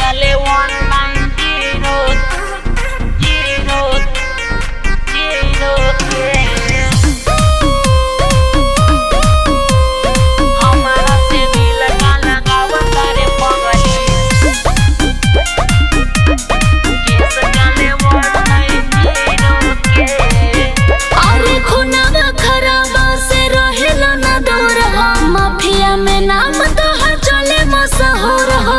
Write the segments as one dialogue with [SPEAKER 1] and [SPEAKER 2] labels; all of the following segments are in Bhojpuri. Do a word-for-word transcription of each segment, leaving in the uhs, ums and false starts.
[SPEAKER 1] चले one nine zero zero zero के हमारा से दिल का लगावा तारे पगली केस चले वन नाइन जीरो के।
[SPEAKER 2] अरे खुनावा खराबा से रहेला ना दूर हो, माफिया में नाम तो हर चले मशहूर हो।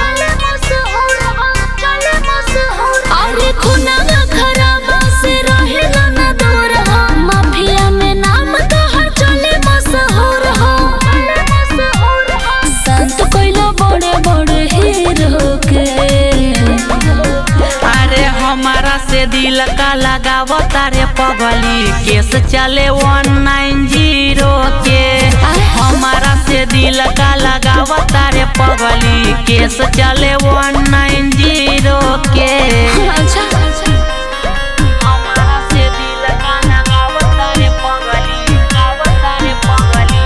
[SPEAKER 2] अरे खुनावा खराबा से रहेला ना दूर हो, माफिया में नाम तो हर चले मशहूर हो। संत कोइला बड़े बड़े हीरो के।
[SPEAKER 1] अरे हमारा से दिल का लगावा तारे पगली केस चले वन नाइन जीरो के। हमारा से दिल का लगावा तारे पगली केस चले वन नाइन जीरो के।
[SPEAKER 2] अच्छा
[SPEAKER 1] हमारा से दिल का लगावा तारे पगली लगावा तारे पगली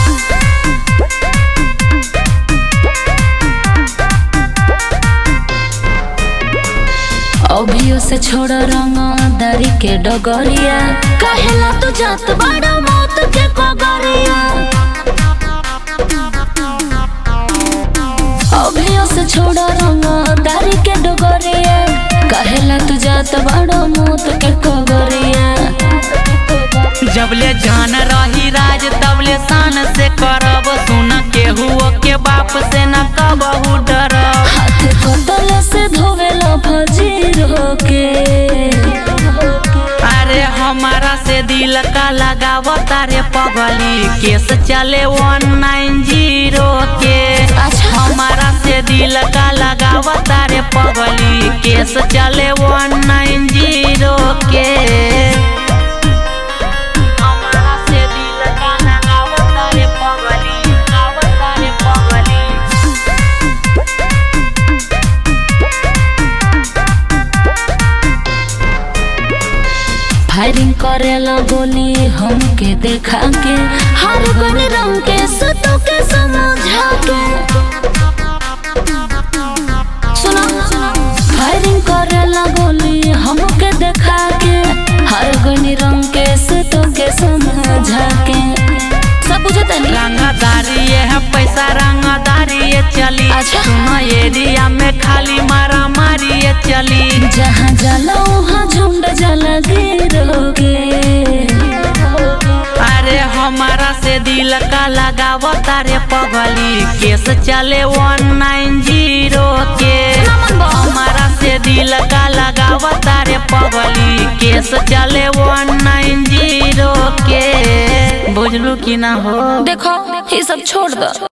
[SPEAKER 2] अभियो से छोड़ रंग दारी के डगरिया, कहेला तू जात बड़ा मौत के कगरिया। अभियो से छोड़ रंग दारी के डगरिया, कहेला तू जात बड़ा मौत के कगरिया।
[SPEAKER 1] जबले जान रही राज तबले शान से करब, सुन केहू के बाप से न कबहू डरब।
[SPEAKER 2] हाथ कतल से धोवेला फजीर होके।
[SPEAKER 1] अरे हमारा से दिल का लगावा तारे पगली केस चले वन नाइन जीरो के। हमारा से दिल का लगावा तारे पगली केस चले वन नाइन जीरो के। हमारा से दिल का लगावा तारे पगली लगावा तारे पगली
[SPEAKER 2] फायरिंग करेला गोली हमके देखा के, हर गन रंग के सतों के समझा के। सुनो फायरिंग करेला गोली हमके देखा के, हर गन रंग के सतों के समझा के। सब बुझता नहीं
[SPEAKER 1] रंगदारी है पैसा रंगदारी ये चली।
[SPEAKER 2] अच्छा।
[SPEAKER 1] सुनो एरिया में खाली मारा मारी ये चली।
[SPEAKER 2] जहाँ जला वहाँ झुंड जला गिरोगे।
[SPEAKER 1] अरे हमारा से दिल का लगावा तारे पगली केस चले वन नाइन जीरो के। हमारा से दिल का लगावा तारे पगली केस चले वन नाइन जीरो के। बुझलू की ना हो
[SPEAKER 2] देखो ये सब छोड़ दो।